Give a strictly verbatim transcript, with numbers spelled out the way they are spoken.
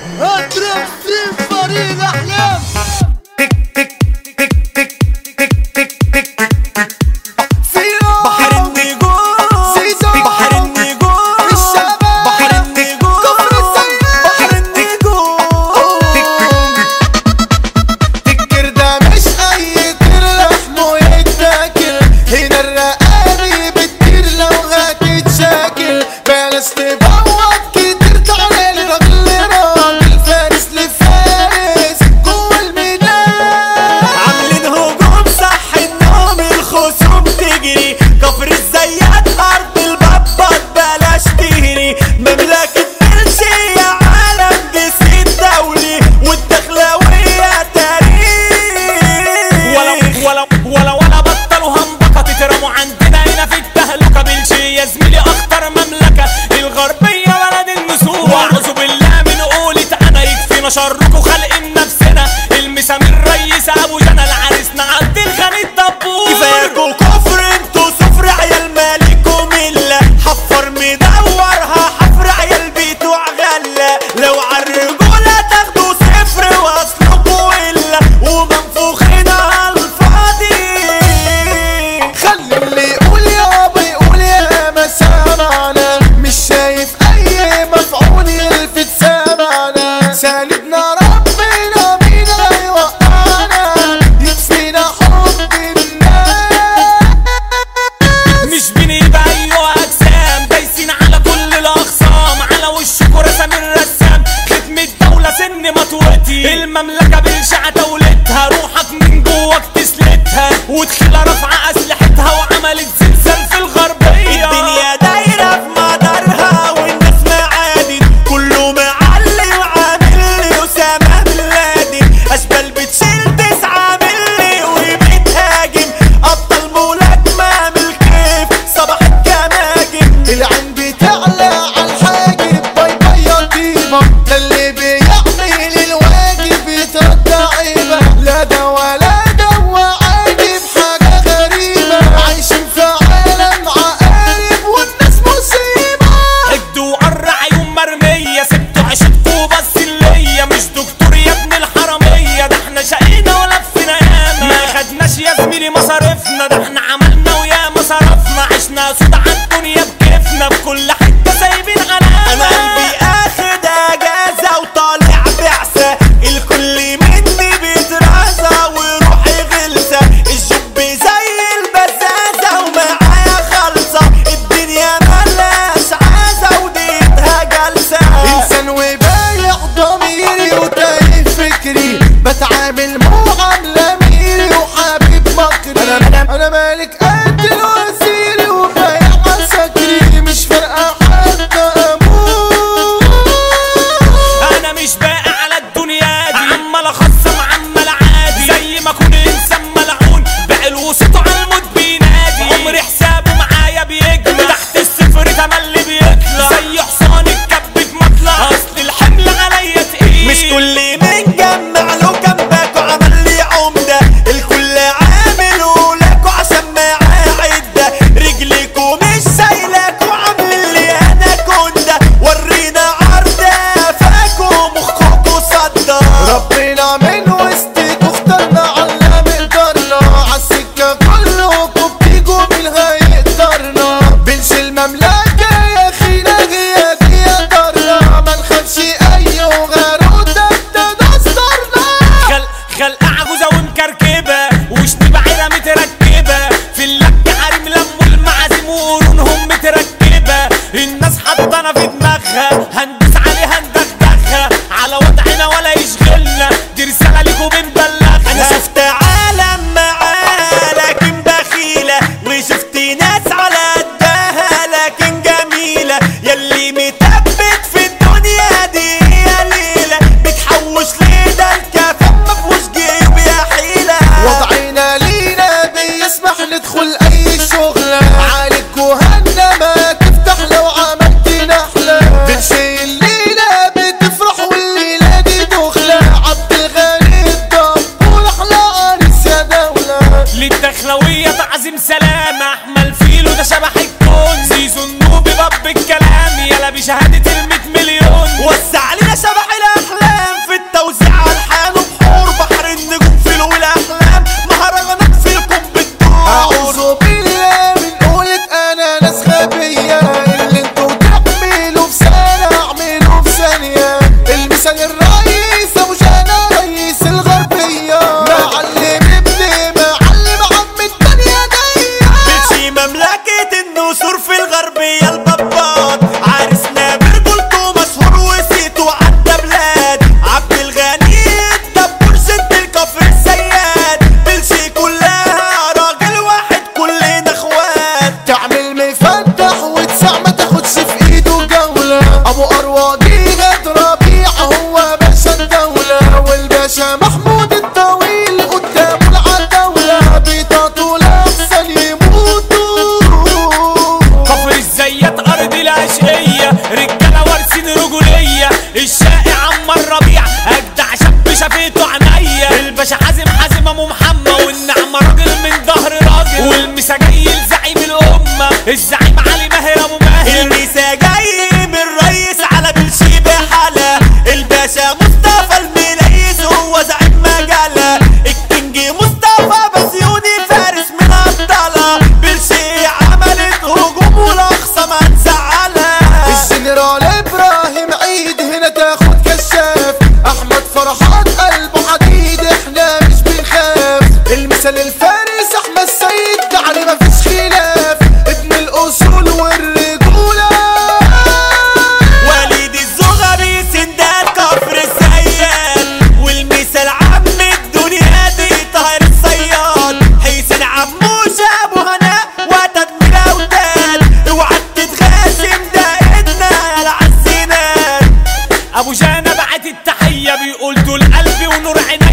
اضرب في فريق الاحلام. شركوا خلق نفسنا المسامير ريس ابو جنى العريسنا عبد الغني الدبور. كفاياكوا كفر انتوا صفر عيال مالكوا مله حفر مدورها حفر عيال بتوع غله لو عالرجوله تاخدوا صفر واصلكوا الا ومنفوخين على الفاضي. خلي اللي يقول يابا يقول يا ما سمعنا مش شايف اي مفعول يلفت سمعنا. ساندنا ربنا بينا يوقعنا يكفينا حب الناس. مش بنبقى ايوه اجسام دايسين على كل الاخصام على وشكوا رسم الرسام ختم الدوله سن مطوتي المملكه بالشعه دولتها روحك من جواك تسلتها وتخيلها رافعه اسلحتها وعملت زلزال في الغربيه. الدنيا دايره في مدارها والناس معادن كله معلي وعامل لي اسامه بن لادن اشبال بتشيل تسعه ملي وبتهاجم ابطال ملاكمه من الكيف صباح الجماجم. العين بتعلى عالحاجب باي باي يا طيبة ده اللي بيعمل الواجب يترد عيبة. لا ده ولا ده وعاجب حاجة غريبة عايشين في عالم عقارب والناس باشا مصطفى المليس هو زعيم مجالة الكينج مصطفى بسيوني فارس من ابطالها بالشيء عملت هجوم والاقصى ما تزعلها الجنرال ابراهيم عيد هنا تاخد كشاف احمد فرحات قلبه حديد احنا مش بنخاف المثال الفارس احمد سيد ده عليه مفيش خلاف ابن الاصول والرجوله وليد الزغبي سندان كفر السياد والمثال عم الدنيا دي طاهر الصياد حسين عموش ابو هناء وتدمير اوداد اوعى تتغاسم ده ايدنا يا العسينات ابو جانا بعت التحيه بيقول دول قلبي ونور عيني